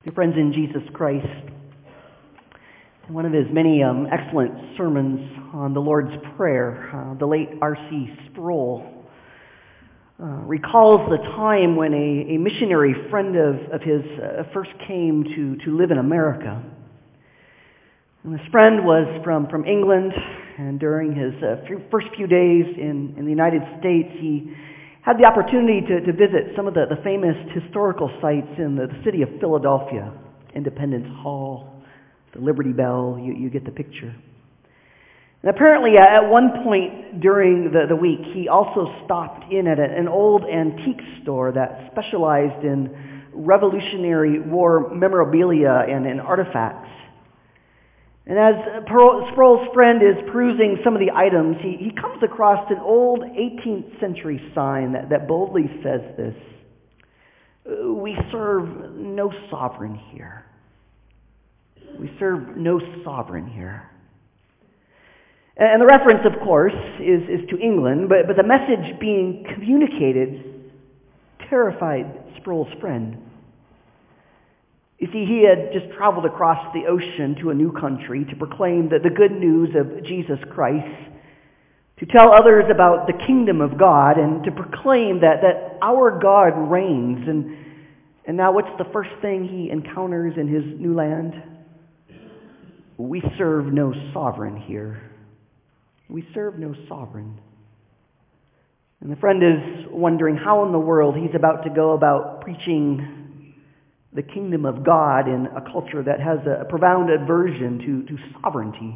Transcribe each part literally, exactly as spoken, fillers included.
Your friends in Jesus Christ, in one of his many um, excellent sermons on the Lord's Prayer, uh, the late R C Sproul uh, recalls the time when a, a missionary friend of, of his uh, first came to, to live in America. And this friend was from, from England, and during his uh, few, first few days in, in the United States, he had the opportunity to, to visit some of the, the famous historical sites in the, the city of Philadelphia, Independence Hall, the Liberty Bell. You, you get the picture. And apparently at one point during the, the week, he also stopped in at an old antique store that specialized in Revolutionary War memorabilia and, and artifacts. And as Sproul's friend is perusing some of the items, he, he comes across an old eighteenth century sign that, that boldly says this: "We serve no sovereign here. We serve no sovereign here." And the reference, of course, is, is to England, but, but the message being communicated terrified Sproul's friend. You see, he had just traveled across the ocean to a new country to proclaim the, the good news of Jesus Christ, to tell others about the kingdom of God, and to proclaim that, that our God reigns. And, and now what's the first thing he encounters in his new land? We serve no sovereign here. We serve no sovereign. And the friend is wondering how in the world he's about to go about preaching the kingdom of God in a culture that has a profound aversion to, to sovereignty.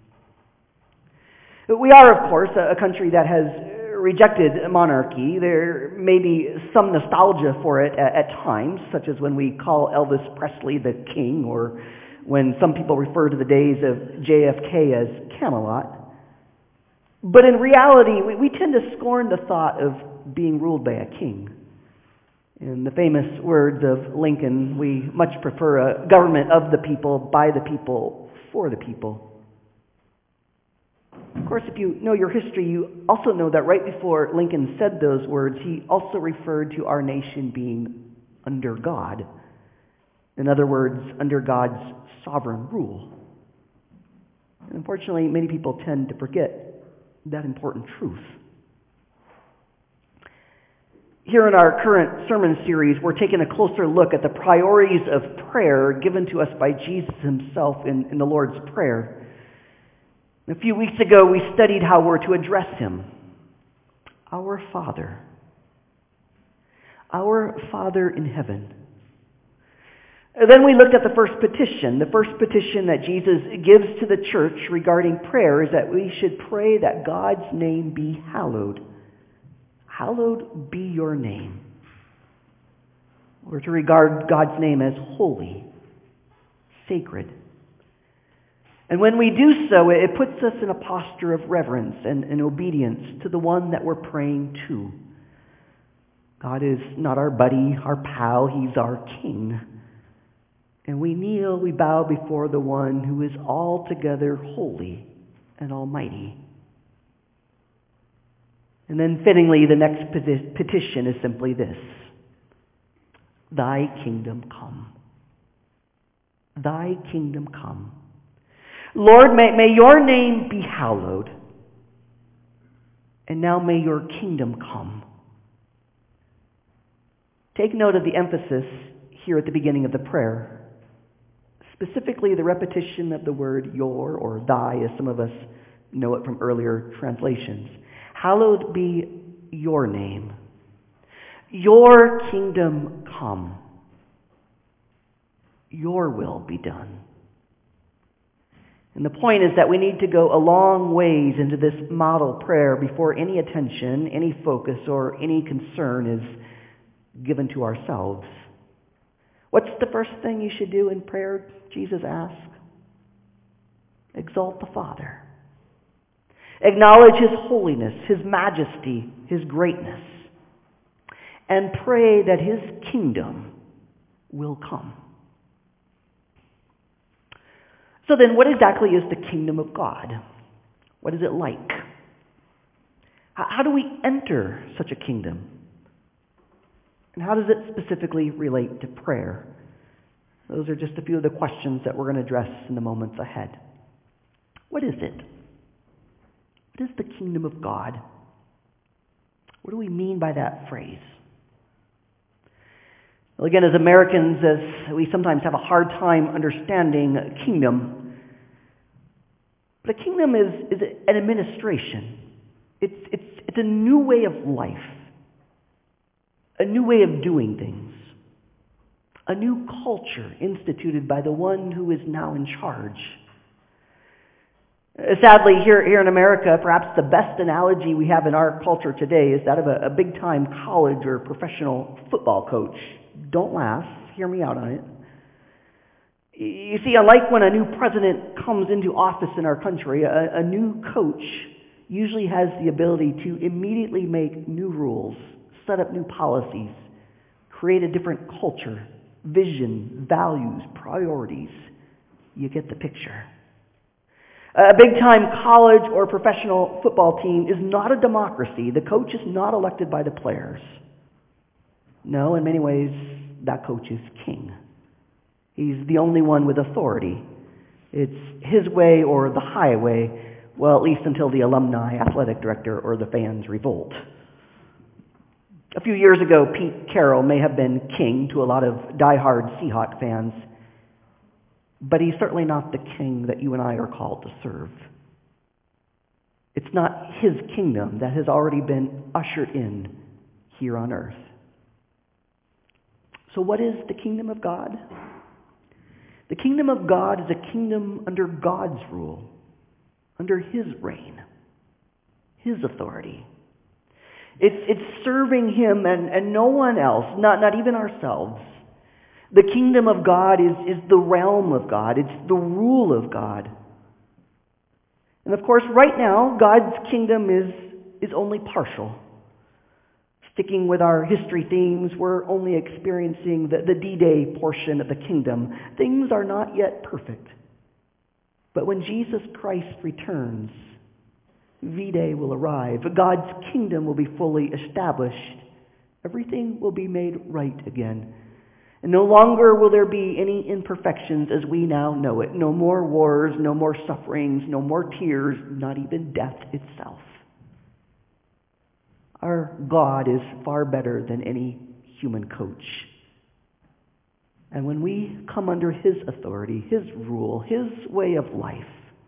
We are, of course, a country that has rejected monarchy. There may be some nostalgia for it at, at times, such as when we call Elvis Presley the king, or when some people refer to the days of J F K as Camelot. But in reality, we, we tend to scorn the thought of being ruled by a king. In the famous words of Lincoln, we much prefer a government of the people, by the people, for the people. Of course, if you know your history, you also know that right before Lincoln said those words, he also referred to our nation being under God. In other words, under God's sovereign rule. And unfortunately, many people tend to forget that important truth. Here in our current sermon series, we're taking a closer look at the priorities of prayer given to us by Jesus himself in, in the Lord's Prayer. A few weeks ago, we studied how we're to address him. Our Father. Our Father in heaven. And then we looked at the first petition. The first petition that Jesus gives to the church regarding prayer is that we should pray that God's name be hallowed. Hallowed be your name. We're to regard God's name as holy, sacred. And when we do so, it puts us in a posture of reverence and, and obedience to the one that we're praying to. God is not our buddy, our pal, he's our king. And we kneel, we bow before the one who is altogether holy and almighty. And then fittingly, the next petition is simply this: Thy kingdom come. Thy kingdom come. Lord, may, may your name be hallowed. And now may your kingdom come. Take note of the emphasis here at the beginning of the prayer. Specifically, the repetition of the word your, or thy, as some of us know it from earlier translations. Hallowed be your name. Your kingdom come. Your will be done. And the point is that we need to go a long ways into this model prayer before any attention, any focus, or any concern is given to ourselves. What's the first thing you should do in prayer? Jesus asked. Exalt the Father. Acknowledge his holiness, his majesty, his greatness, and pray that his kingdom will come. So then, what exactly is the kingdom of God? What is it like? How do we enter such a kingdom? And how does it specifically relate to prayer? Those are just a few of the questions that we're going to address in the moments ahead. What is it? What is the kingdom of God? What do we mean by that phrase? Well, again, as Americans, as we sometimes have a hard time understanding kingdom, but a kingdom is, is an administration. It's, it's, it's a new way of life, a new way of doing things, a new culture instituted by the one who is now in charge. Sadly, here, here in America, perhaps the best analogy we have in our culture today is that of a, a big-time college or professional football coach. Don't laugh. Hear me out on it. You see, unlike when a new president comes into office in our country, a, a new coach usually has the ability to immediately make new rules, set up new policies, create a different culture, vision, values, priorities. You get the picture. A big-time college or professional football team is not a democracy. The coach is not elected by the players. No, in many ways, that coach is king. He's the only one with authority. It's his way or the highway, well, at least until the alumni, athletic director, or the fans revolt. A few years ago, Pete Carroll may have been king to a lot of diehard Seahawks fans, but he's certainly not the king that you and I are called to serve. It's not his kingdom that has already been ushered in here on earth. So what is the kingdom of God? The kingdom of God is a kingdom under God's rule, under his reign, his authority. It's, it's serving him and, and no one else, not, not even ourselves. The kingdom of God is, is the realm of God. It's the rule of God. And of course, right now, God's kingdom is, is only partial. Sticking with our history themes, we're only experiencing the, the D-Day portion of the kingdom. Things are not yet perfect. But when Jesus Christ returns, V-Day will arrive. God's kingdom will be fully established. Everything will be made right again. And no longer will there be any imperfections as we now know it. No more wars, no more sufferings, no more tears, not even death itself. Our God is far better than any human coach. And when we come under his authority, his rule, his way of life,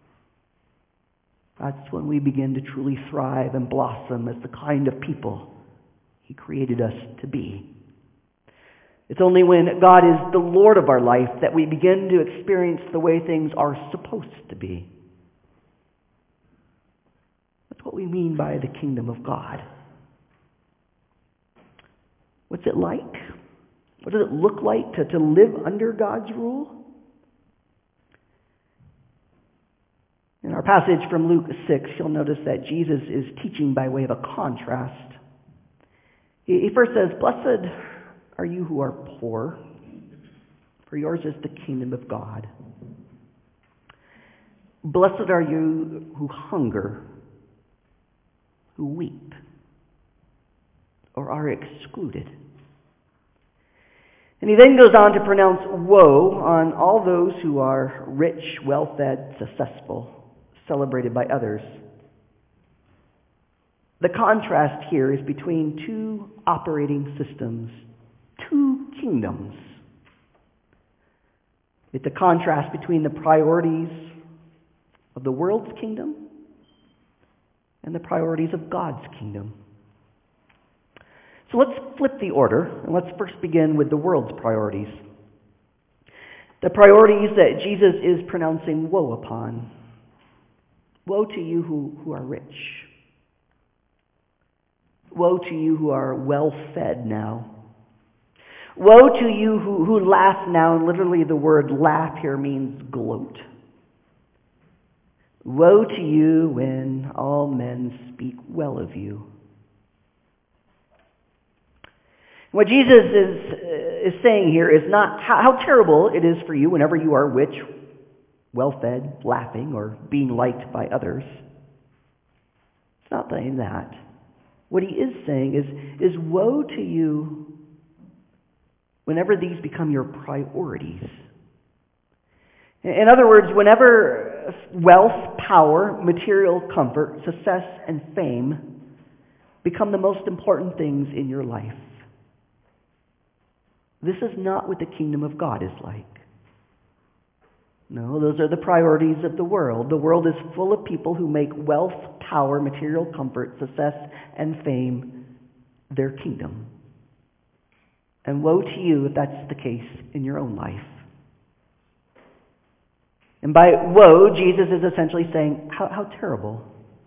that's when we begin to truly thrive and blossom as the kind of people he created us to be. It's only when God is the Lord of our life that we begin to experience the way things are supposed to be. That's what we mean by the kingdom of God. What's it like? What does it look like to, to live under God's rule? In our passage from Luke six, you'll notice that Jesus is teaching by way of a contrast. He, he first says, "Blessed are you who are poor, for yours is the kingdom of God. Blessed are you who hunger, who weep, or are excluded." And he then goes on to pronounce woe on all those who are rich, well-fed, successful, celebrated by others. The contrast here is between two operating systems, two kingdoms. It's a contrast between the priorities of the world's kingdom and the priorities of God's kingdom. So let's flip the order, and let's first begin with the world's priorities. The priorities that Jesus is pronouncing woe upon. Woe to you who, who are rich. Woe to you who are well-fed now. Woe to you who, who laugh now, and literally the word laugh here means gloat. Woe to you when all men speak well of you. What Jesus is, uh, is saying here is not how, how terrible it is for you whenever you are rich, well-fed, laughing, or being liked by others. It's not saying that. What he is saying is, is woe to you whenever these become your priorities In other words, whenever wealth, power, material comfort, success, and fame become the most important things in your life, this is not what the kingdom of God is like. No, those are the priorities of the world. The world is full of people who make wealth, power, material comfort, success, and fame their kingdom. And woe to you if that's the case in your own life. And by woe, Jesus is essentially saying, how, how terrible.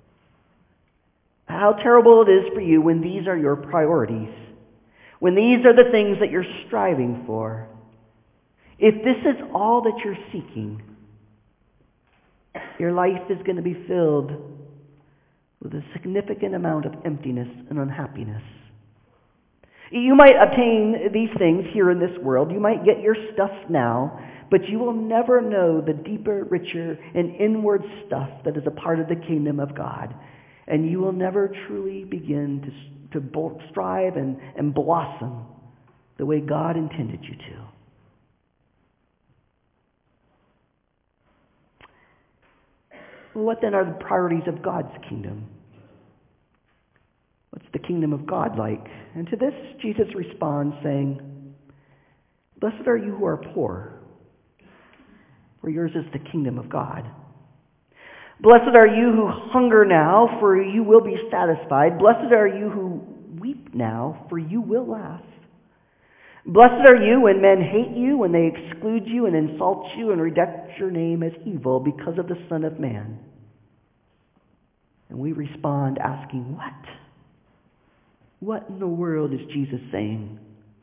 How terrible it is for you when these are your priorities. When these are the things that you're striving for. If this is all that you're seeking, your life is going to be filled with a significant amount of emptiness and unhappiness. You might obtain these things here in this world. You might get your stuff now, but you will never know the deeper, richer, and inward stuff that is a part of the kingdom of God. And you will never truly begin to, to strive and, and blossom the way God intended you to. Well, what then are the priorities of God's kingdom? What's the kingdom of God like? And to this, Jesus responds saying, "Blessed are you who are poor, for yours is the kingdom of God. Blessed are you who hunger now, for you will be satisfied. Blessed are you who weep now, for you will laugh. Blessed are you when men hate you, when they exclude you and insult you and reject your name as evil because of the Son of Man." And we respond asking, what? What in the world is Jesus saying?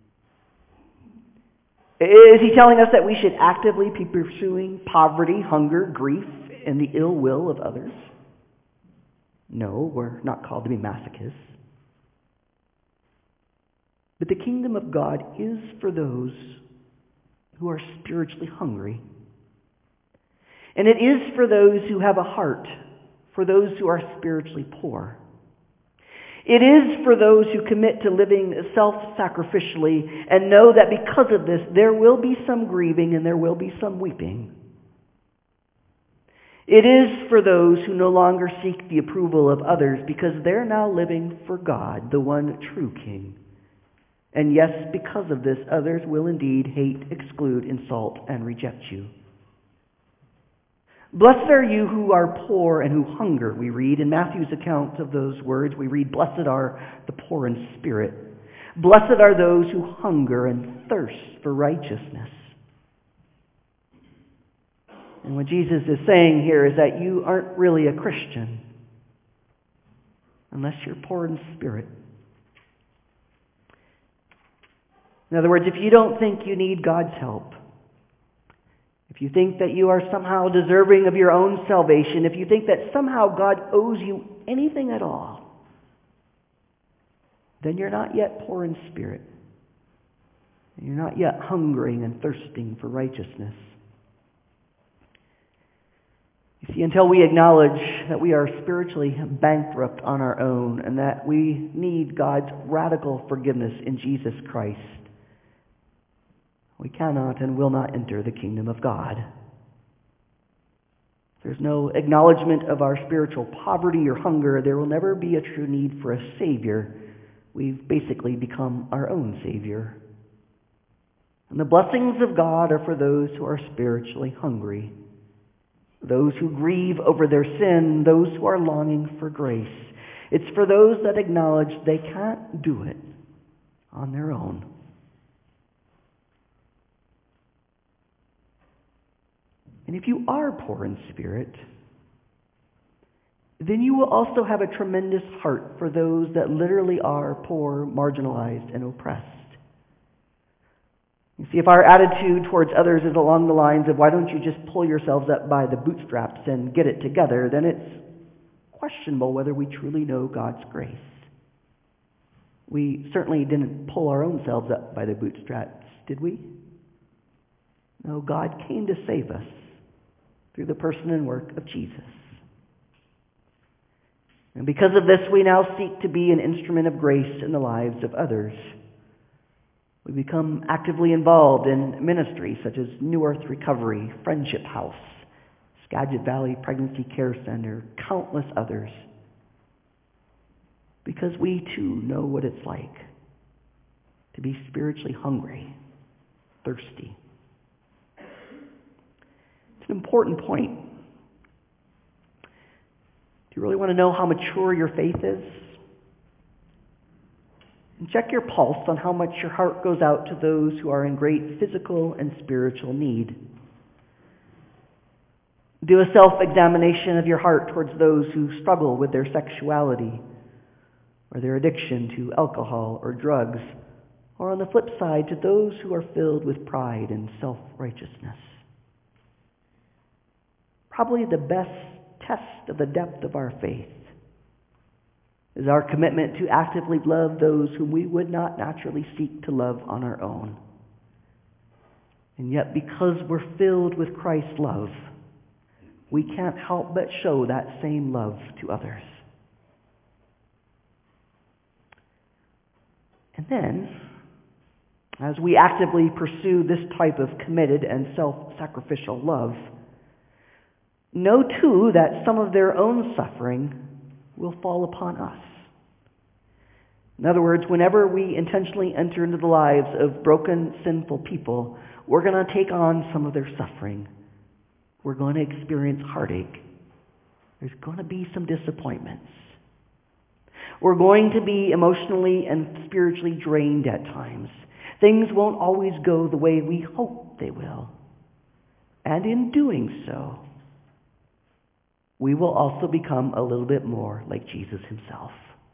Is he telling us that we should actively be pursuing poverty, hunger, grief, and the ill will of others? No, we're not called to be masochists. But the kingdom of God is for those who are spiritually hungry. And it is for those who have a heart, for those who are spiritually poor. It is for those who commit to living self-sacrificially and know that because of this, there will be some grieving and there will be some weeping. It is for those who no longer seek the approval of others because they're now living for God, the one true King. And yes, because of this, others will indeed hate, exclude, insult, and reject you. Blessed are you who are poor and who hunger, we read. In Matthew's account of those words, we read, "Blessed are the poor in spirit. Blessed are those who hunger and thirst for righteousness." And what Jesus is saying here is that you aren't really a Christian unless you're poor in spirit. In other words, if you don't think you need God's help, if you think that you are somehow deserving of your own salvation, if you think that somehow God owes you anything at all, then you're not yet poor in spirit. You're not yet hungering and thirsting for righteousness. You see, until we acknowledge that we are spiritually bankrupt on our own and that we need God's radical forgiveness in Jesus Christ, we cannot and will not enter the kingdom of God. There's no acknowledgement of our spiritual poverty or hunger. There will never be a true need for a Savior. We've basically become our own Savior. And the blessings of God are for those who are spiritually hungry, those who grieve over their sin, those who are longing for grace. It's for those that acknowledge they can't do it on their own. And if you are poor in spirit, then you will also have a tremendous heart for those that literally are poor, marginalized, and oppressed. You see, if our attitude towards others is along the lines of, why don't you just pull yourselves up by the bootstraps and get it together, then it's questionable whether we truly know God's grace. We certainly didn't pull our own selves up by the bootstraps, did we? No, God came to save us through the person and work of Jesus. And because of this, we now seek to be an instrument of grace in the lives of others. We become actively involved in ministries such as New Earth Recovery, Friendship House, Skagit Valley Pregnancy Care Center, countless others. Because we too know what it's like to be spiritually hungry, thirsty. It's an important point. Do you really want to know how mature your faith is? And check your pulse on how much your heart goes out to those who are in great physical and spiritual need. Do a self-examination of your heart towards those who struggle with their sexuality or their addiction to alcohol or drugs, or on the flip side, to those who are filled with pride and self-righteousness. Probably the best test of the depth of our faith is our commitment to actively love those whom we would not naturally seek to love on our own. And yet, because we're filled with Christ's love, we can't help but show that same love to others. And then, as we actively pursue this type of committed and self-sacrificial love, know too that some of their own suffering will fall upon us. In other words, whenever we intentionally enter into the lives of broken, sinful people, we're going to take on some of their suffering. We're going to experience heartache. There's going to be some disappointments. We're going to be emotionally and spiritually drained at times. Things won't always go the way we hope they will. And in doing so, we will also become a little bit more like Jesus himself.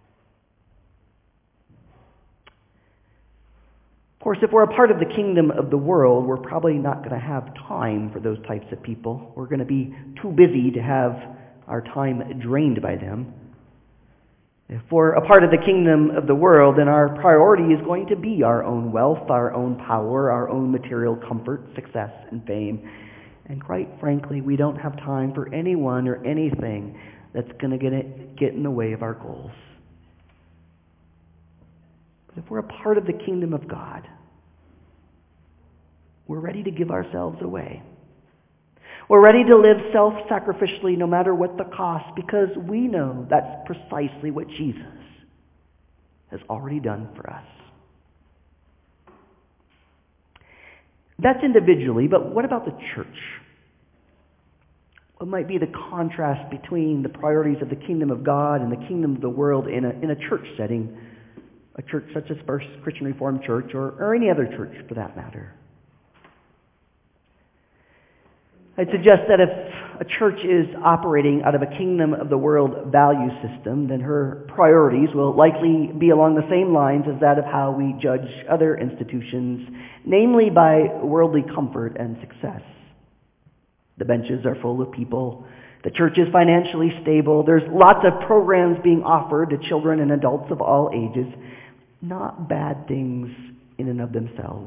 Of course, if we're a part of the kingdom of the world, we're probably not going to have time for those types of people. We're going to be too busy to have our time drained by them. If we're a part of the kingdom of the world, then our priority is going to be our own wealth, our own power, our own material comfort, success, and fame. And quite frankly, we don't have time for anyone or anything that's going to get it, get in the way of our goals. But if we're a part of the kingdom of God, we're ready to give ourselves away. We're ready to live self-sacrificially no matter what the cost, because we know that's precisely what Jesus has already done for us. That's individually, but what about the church? What might be the contrast between the priorities of the kingdom of God and the kingdom of the world in a, in a church setting, a church such as First Christian Reformed Church or, or any other church for that matter? I'd suggest that if a church is operating out of a kingdom of the world value system, then her priorities will likely be along the same lines as that of how we judge other institutions, namely by worldly comfort and success. The benches are full of people. The church is financially stable. There's lots of programs being offered to children and adults of all ages. Not bad things in and of themselves.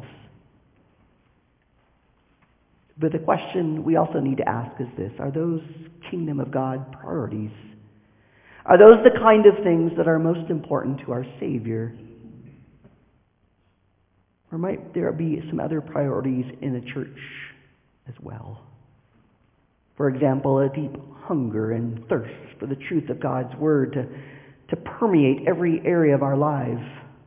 But the question we also need to ask is this: are those kingdom of God priorities? Are those the kind of things that are most important to our Savior? Or might there be some other priorities in the church as well? For example, a deep hunger and thirst for the truth of God's Word to, to permeate every area of our lives.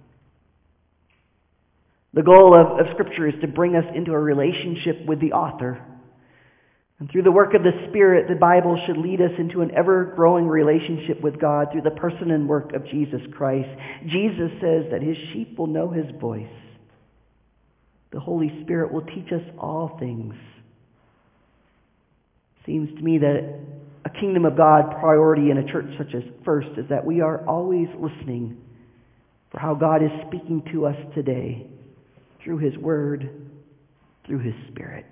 The goal of, of Scripture is to bring us into a relationship with the author. And through the work of the Spirit, the Bible should lead us into an ever-growing relationship with God through the person and work of Jesus Christ. Jesus says that his sheep will know his voice. The Holy Spirit will teach us all things. Seems to me that a kingdom of God priority in a church such as First is that we are always listening for how God is speaking to us today, through his Word, through his Spirit.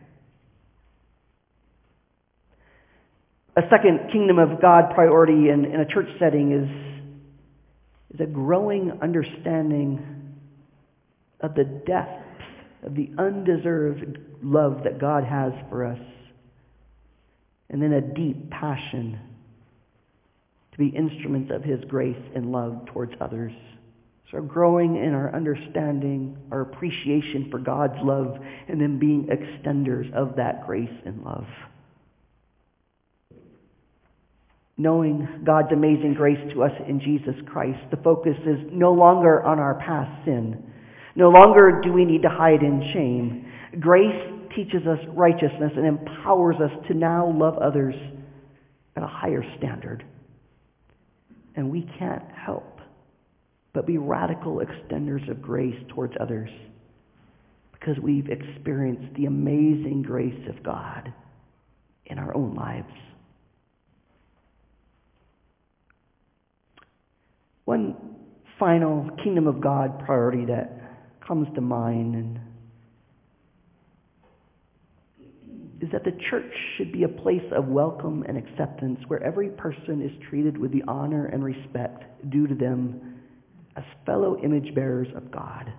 A second kingdom of God priority in, in a church setting is, is a growing understanding of the depth of the undeserved love that God has for us, and then a deep passion to be instruments of his grace and love towards others, So growing in our understanding, our appreciation for God's love, and then being extenders of that grace and love. Knowing God's amazing grace to us in Jesus Christ, the focus is no longer on our past sin. No longer do we need to hide in shame. Grace teaches us righteousness and empowers us to now love others at a higher standard. And we can't help but be radical extenders of grace towards others because we've experienced the amazing grace of God in our own lives. One final kingdom of God priority that comes to mind and is that the church should be a place of welcome and acceptance where every person is treated with the honor and respect due to them as fellow image bearers of God.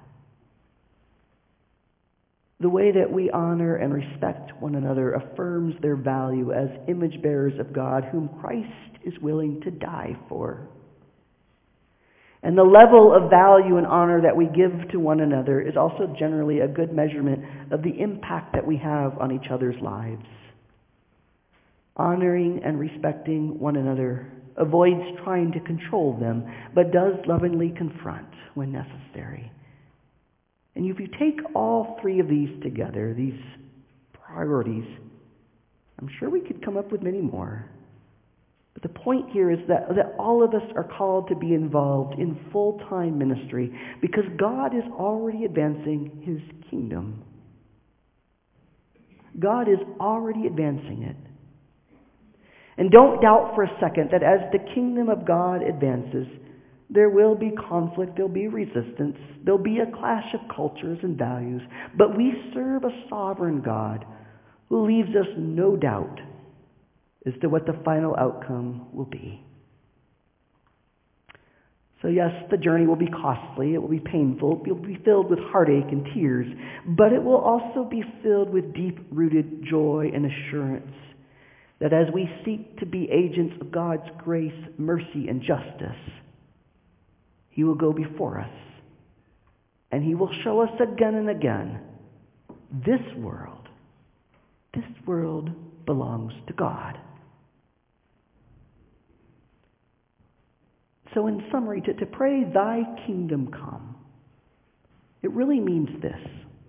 The way that we honor and respect one another affirms their value as image bearers of God whom Christ is willing to die for. And the level of value and honor that we give to one another is also generally a good measurement of the impact that we have on each other's lives. Honoring and respecting one another avoids trying to control them, but does lovingly confront when necessary. And if you take all three of these together, these priorities, I'm sure we could come up with many more. But the point here is that, that all of us are called to be involved in full-time ministry because God is already advancing His kingdom. God is already advancing it. And don't doubt for a second that as the kingdom of God advances, there will be conflict, there'll be resistance, there'll be a clash of cultures and values. But we serve a sovereign God who leaves us no doubt as to what the final outcome will be. So yes, the journey will be costly, it will be painful, it will be filled with heartache and tears, but it will also be filled with deep-rooted joy and assurance that as we seek to be agents of God's grace, mercy, and justice, He will go before us, and He will show us again and again, this world, this world belongs to God. So in summary, to, to pray, Thy kingdom come, it really means this.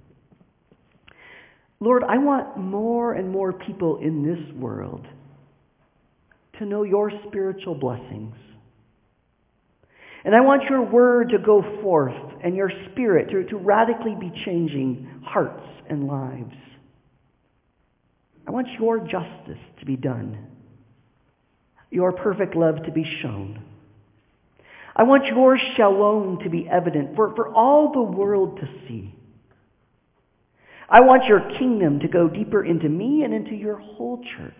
Lord, I want more and more people in this world to know Your spiritual blessings. And I want Your word to go forth and Your Spirit to, to radically be changing hearts and lives. I want Your justice to be done, Your perfect love to be shown. I want Your shalom to be evident for, for all the world to see. I want Your kingdom to go deeper into me and into Your whole church.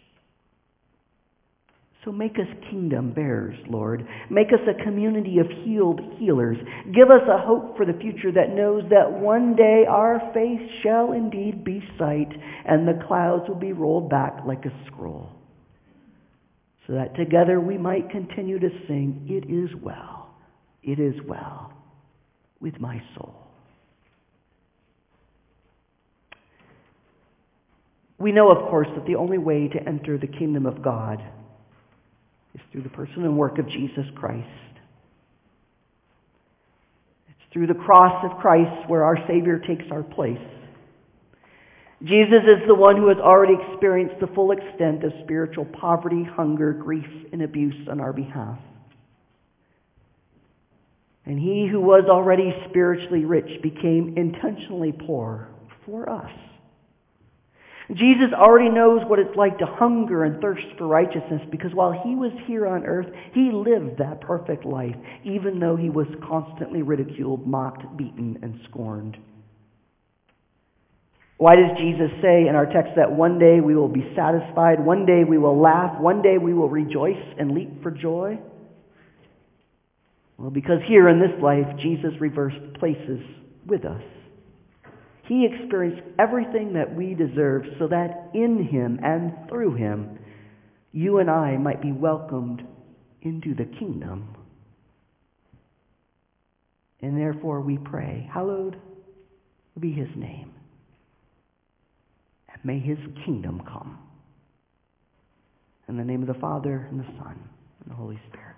So make us kingdom bearers, Lord. Make us a community of healed healers. Give us a hope for the future that knows that one day our faith shall indeed be sight and the clouds will be rolled back like a scroll. So that together we might continue to sing, "It is well, it is well with my soul." We know, of course, that the only way to enter the kingdom of God is through the person and work of Jesus Christ. It's through the cross of Christ where our Savior takes our place. Jesus is the one who has already experienced the full extent of spiritual poverty, hunger, grief, and abuse on our behalf. And He who was already spiritually rich became intentionally poor for us. Jesus already knows what it's like to hunger and thirst for righteousness because while He was here on earth, He lived that perfect life, even though He was constantly ridiculed, mocked, beaten, and scorned. Why does Jesus say in our text that one day we will be satisfied, one day we will laugh, one day we will rejoice and leap for joy? Well, because here in this life, Jesus reversed places with us. He experienced everything that we deserve so that in Him and through Him, you and I might be welcomed into the kingdom. And therefore we pray, hallowed be his name. And may his kingdom come. In the name of the Father, and the Son, and the Holy Spirit.